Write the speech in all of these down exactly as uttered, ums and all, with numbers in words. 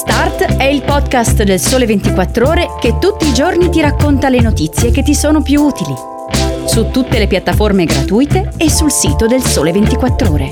Start è il podcast del Sole ventiquattro Ore che tutti i giorni ti racconta le notizie che ti sono più utili. Su tutte le piattaforme gratuite e sul sito del Sole ventiquattro Ore.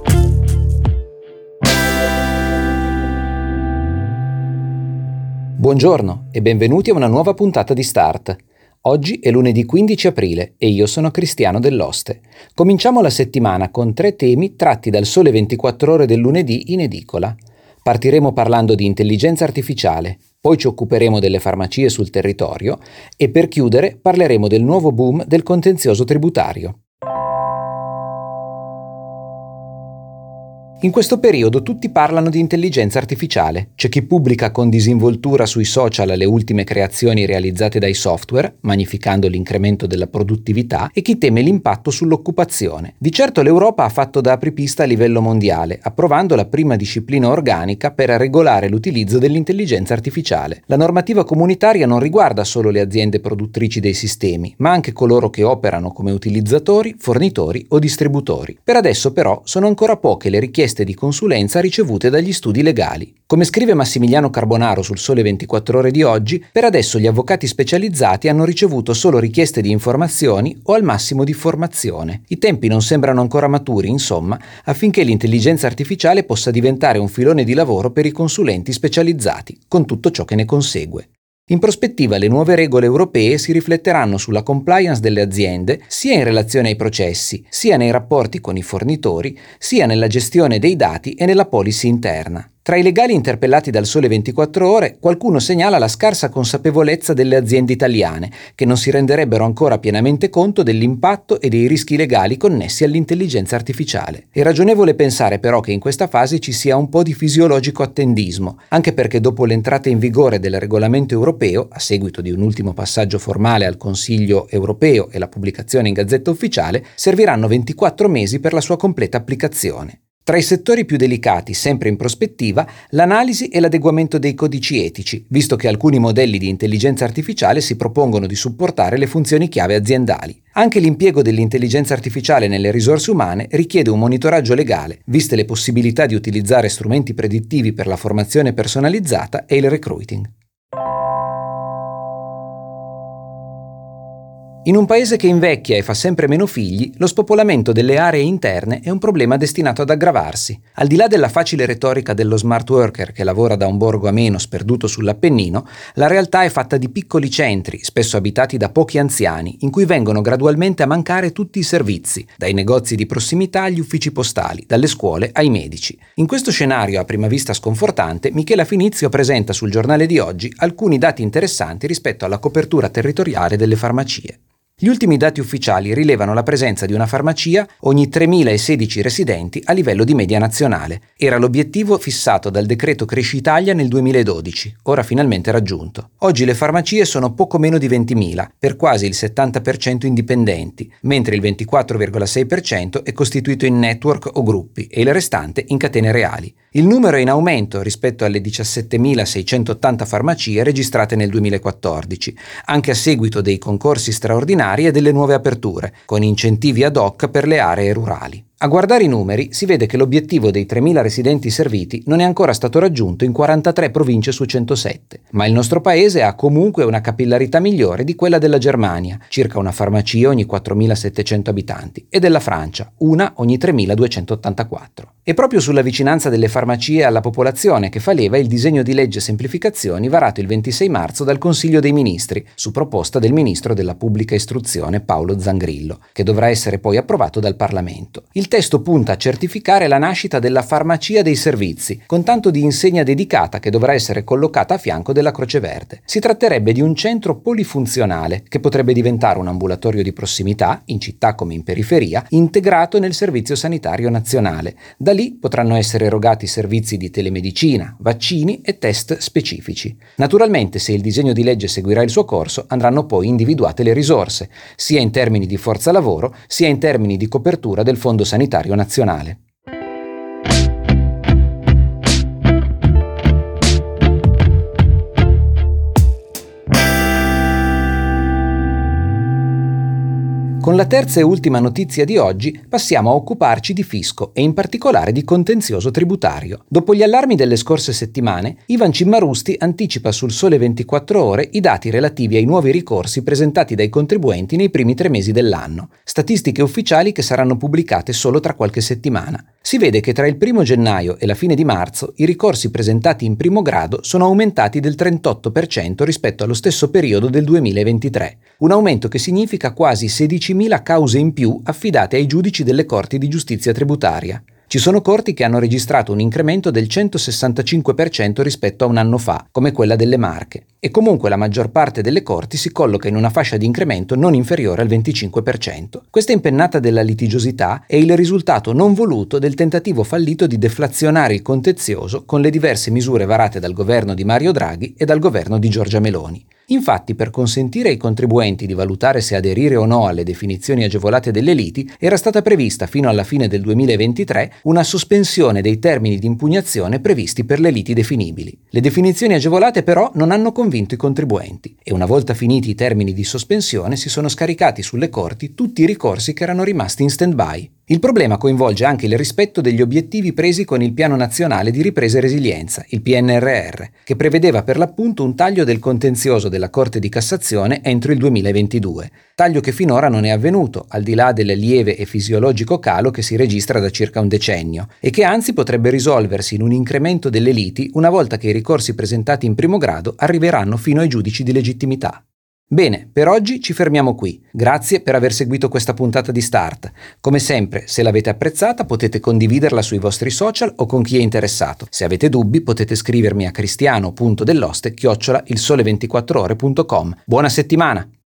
Buongiorno e benvenuti a una nuova puntata di Start. Oggi è lunedì quindici aprile e io sono Cristiano Dell'Oste. Cominciamo la settimana con tre temi tratti dal Sole ventiquattro Ore del lunedì in edicola. Partiremo parlando di intelligenza artificiale, poi ci occuperemo delle farmacie sul territorio e per chiudere parleremo del nuovo boom del contenzioso tributario. In questo periodo tutti parlano di intelligenza artificiale. C'è chi pubblica con disinvoltura sui social le ultime creazioni realizzate dai software, magnificando l'incremento della produttività, e chi teme l'impatto sull'occupazione. Di certo l'Europa ha fatto da apripista a livello mondiale, approvando la prima disciplina organica per regolare l'utilizzo dell'intelligenza artificiale. La normativa comunitaria non riguarda solo le aziende produttrici dei sistemi, ma anche coloro che operano come utilizzatori, fornitori o distributori. Per adesso però sono ancora poche le richieste di consulenza ricevute dagli studi legali. Come scrive Massimiliano Carbonaro sul Sole ventiquattro Ore di oggi, per adesso gli avvocati specializzati hanno ricevuto solo richieste di informazioni o al massimo di formazione. I tempi non sembrano ancora maturi, insomma, affinché l'intelligenza artificiale possa diventare un filone di lavoro per i consulenti specializzati, con tutto ciò che ne consegue. In prospettiva le nuove regole europee si rifletteranno sulla compliance delle aziende sia in relazione ai processi, sia nei rapporti con i fornitori, sia nella gestione dei dati e nella policy interna. Tra i legali interpellati dal Sole ventiquattro Ore, qualcuno segnala la scarsa consapevolezza delle aziende italiane, che non si renderebbero ancora pienamente conto dell'impatto e dei rischi legali connessi all'intelligenza artificiale. È ragionevole pensare però che in questa fase ci sia un po' di fisiologico attendismo, anche perché dopo l'entrata in vigore del regolamento europeo, a seguito di un ultimo passaggio formale al Consiglio europeo e la pubblicazione in Gazzetta Ufficiale, serviranno ventiquattro mesi per la sua completa applicazione. Tra i settori più delicati, sempre in prospettiva, l'analisi e l'adeguamento dei codici etici, visto che alcuni modelli di intelligenza artificiale si propongono di supportare le funzioni chiave aziendali. Anche l'impiego dell'intelligenza artificiale nelle risorse umane richiede un monitoraggio legale, viste le possibilità di utilizzare strumenti predittivi per la formazione personalizzata e il recruiting. In un paese che invecchia e fa sempre meno figli, lo spopolamento delle aree interne è un problema destinato ad aggravarsi. Al di là della facile retorica dello smart worker che lavora da un borgo a meno sperduto sull'Appennino, la realtà è fatta di piccoli centri, spesso abitati da pochi anziani, in cui vengono gradualmente a mancare tutti i servizi, dai negozi di prossimità agli uffici postali, dalle scuole ai medici. In questo scenario a prima vista sconfortante, Michela Finizio presenta sul giornale di oggi alcuni dati interessanti rispetto alla copertura territoriale delle farmacie. Gli ultimi dati ufficiali rilevano la presenza di una farmacia ogni tremilasedici residenti a livello di media nazionale. Era l'obiettivo fissato dal decreto Cresci Italia nel duemiladodici, ora finalmente raggiunto. Oggi le farmacie sono poco meno di ventimila, per quasi il settanta per cento indipendenti, mentre il ventiquattro virgola sei per cento è costituito in network o gruppi e il restante in catene reali. Il numero è in aumento rispetto alle diciassettemilaseicentottanta farmacie registrate nel duemilaquattordici, anche a seguito dei concorsi straordinari e delle nuove aperture, con incentivi ad hoc per le aree rurali. A guardare i numeri si vede che l'obiettivo dei tremila residenti serviti non è ancora stato raggiunto in quarantatré province su centosette, ma il nostro paese ha comunque una capillarità migliore di quella della Germania, circa una farmacia ogni quattromilasettecento abitanti, e della Francia, una ogni tremiladuecentottantaquattro. È proprio sulla vicinanza delle farmacie alla popolazione che fa leva il disegno di legge semplificazioni varato il ventisei marzo dal Consiglio dei Ministri, su proposta del Ministro della Pubblica Istruzione Paolo Zangrillo, che dovrà essere poi approvato dal Parlamento. Il testo punta a certificare la nascita della farmacia dei servizi, con tanto di insegna dedicata che dovrà essere collocata a fianco della Croce Verde. Si tratterebbe di un centro polifunzionale che potrebbe diventare un ambulatorio di prossimità, in città come in periferia, integrato nel Servizio Sanitario Nazionale. Da lì potranno essere erogati servizi di telemedicina, vaccini e test specifici. Naturalmente, se il disegno di legge seguirà il suo corso, andranno poi individuate le risorse, sia in termini di forza lavoro, sia in termini di copertura del Fondo Sanitario Nazionale. Con la terza e ultima notizia di oggi passiamo a occuparci di fisco e in particolare di contenzioso tributario. Dopo gli allarmi delle scorse settimane, Ivan Cimmarusti anticipa sul Sole ventiquattro Ore i dati relativi ai nuovi ricorsi presentati dai contribuenti nei primi tre mesi dell'anno, statistiche ufficiali che saranno pubblicate solo tra qualche settimana. Si vede che tra il primo gennaio e la fine di marzo i ricorsi presentati in primo grado sono aumentati del trentotto per cento rispetto allo stesso periodo del duemilaventitré, un aumento che significa quasi sedicimila cause in più affidate ai giudici delle Corti di Giustizia Tributaria. Ci sono corti che hanno registrato un incremento del centosessantacinque per cento rispetto a un anno fa, come quella delle Marche, e comunque la maggior parte delle corti si colloca in una fascia di incremento non inferiore al venticinque per cento. Questa impennata della litigiosità è il risultato non voluto del tentativo fallito di deflazionare il contenzioso con le diverse misure varate dal governo di Mario Draghi e dal governo di Giorgia Meloni. Infatti, per consentire ai contribuenti di valutare se aderire o no alle definizioni agevolate delle liti, era stata prevista fino alla fine del duemilaventitré una sospensione dei termini di impugnazione previsti per le liti definibili. Le definizioni agevolate però non hanno convinto i contribuenti e una volta finiti i termini di sospensione si sono scaricati sulle corti tutti i ricorsi che erano rimasti in stand-by. Il problema coinvolge anche il rispetto degli obiettivi presi con il Piano Nazionale di Ripresa e Resilienza, il P N R R, che prevedeva per l'appunto un taglio del contenzioso della Corte di Cassazione entro il duemilaventidue, taglio che finora non è avvenuto, al di là del lieve e fisiologico calo che si registra da circa un decennio, e che anzi potrebbe risolversi in un incremento delle liti una volta che i ricorsi presentati in primo grado arriveranno fino ai giudici di legittimità. Bene, per oggi ci fermiamo qui. Grazie per aver seguito questa puntata di Start. Come sempre, se l'avete apprezzata potete condividerla sui vostri social o con chi è interessato. Se avete dubbi potete scrivermi a cristiano punto delloste chiocciola il sole ventiquattro ore punto com. Buona settimana!